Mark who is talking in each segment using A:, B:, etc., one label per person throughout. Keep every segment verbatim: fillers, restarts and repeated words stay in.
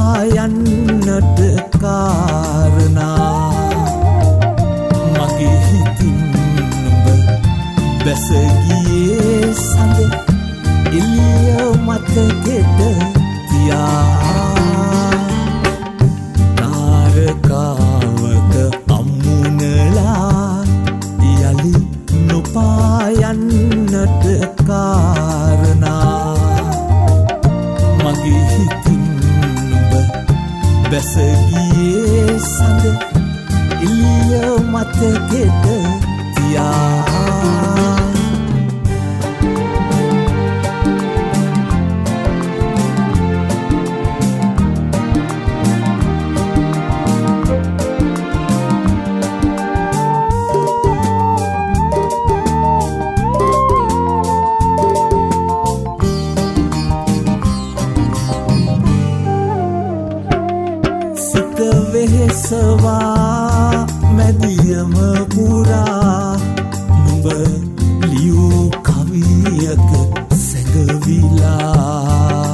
A: නොපායන්නට කාරණා මගේ හිතින් නුඹ බැස ගියේ සඳ එළිය මතකෙට තියා තාරකාවක අමුණලා යලි නොපායන්නට කාරණා මගේ හිතින් නුඹ බැස ගියේ සඳ එළිය මතකෙට තියා වෙහෙසවා මැදියම පුරා නුඹ ලියූ කවියක සැඟවිලා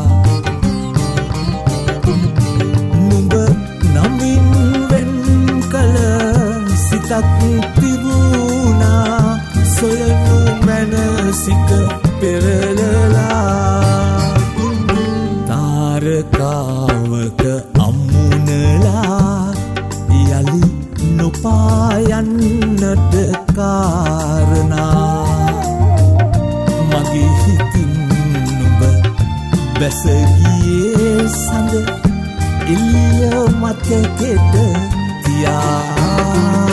A: නුඹ නමින් වෙන් කළ සිතක් තිබුණා සොයනු මනසික පෙරලලා තාරකාවක යලි නොපායන්නට කාරණා මගේ හිතින් නුඹ බැස ගියේ සඳ එළිය මතකෙට තියා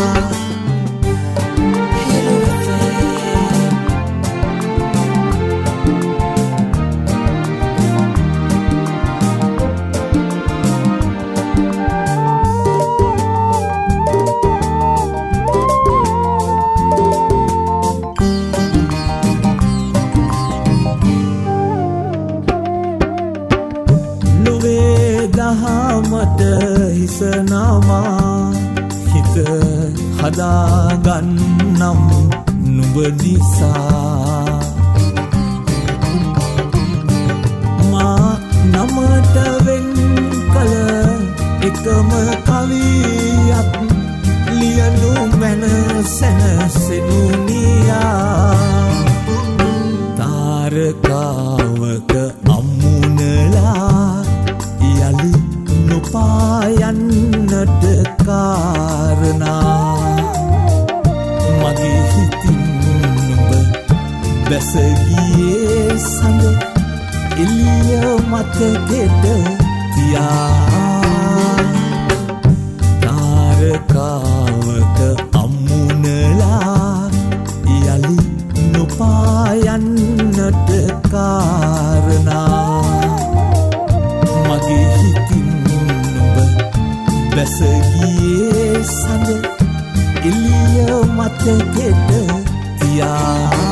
A: දහමට හිස නමා හිත හදාගන්නම් නුඹ නිසා මා නමට වෙන් කළ එකම කවියක් ලියනු මැන සැනසෙනු නියා තාරකාවක අමුණලා යලි නොපායන්නට කාරණා මගේ හිතින් නුඹ බැස ගියේ සඳ එළිය මතකෙට තියා තාරකාවක අමුණලා යලි නොපායන්නට කාරණා මගේ හිතින් නුඹ බැස ගියේ සඳ එළිය මතකෙට තියා